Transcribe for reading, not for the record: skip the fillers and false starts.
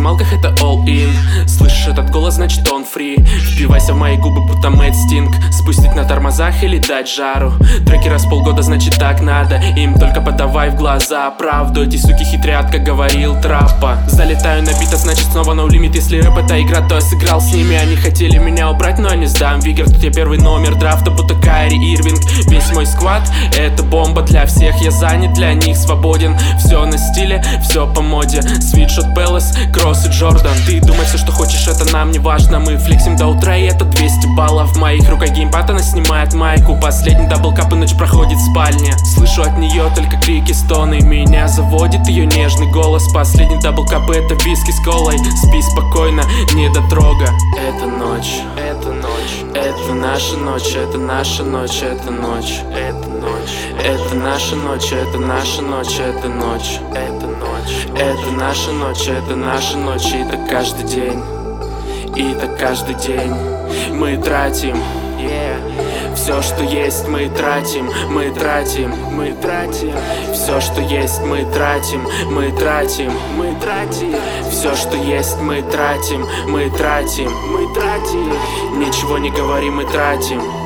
максималках это all in. Слышишь этот голос, значит он фри. Впивайся в мои губы, будто Мэтт Стинг. Спустить на тормозах или дать жару. Треки раз в полгода, значит так надо. Им только подавай в глаза правду. Эти суки хитрят, как говорил Траппа. Залетаю на бита, значит снова no limit. Если рэп это игра, то я сыграл с ними. Они хотели меня убрать, но я не сдам. Вигер, тут я первый номер драфта, будто Кайри Ирвинг. Весь мой сквад — это бомба для всех. Я занят, для них свободен. Все на стиле, все по моде. Свитшот Пелес, Кросс и Джордан. Ты думай все, что хочешь, это нам не важно. Мы флексим до утра, и это 200 баллов. В моих руках геймпад, она снимает майку. Последний даблкап, и ночь проходит в спальне. Слышу от нее только крики, стоны. Меня заводит ее нежный голос. Последний даблкап — это виски с колой. Спи спокойно, не дотрога. Это ночь, это ночь, это наша ночь, это наша ночь, это ночь, это ночь, это наша ночь, это наша ночь, это ночь, это ночь, это наша ночь, это наша ночь, и так каждый день, и так каждый день мы тратим, все, что есть, мы тратим, мы тратим, мы тратим. Все, что есть, мы тратим, мы тратим, мы тратим. Все, что есть, мы тратим, мы тратим, мы тратим. Ничего не говорим, мы тратим.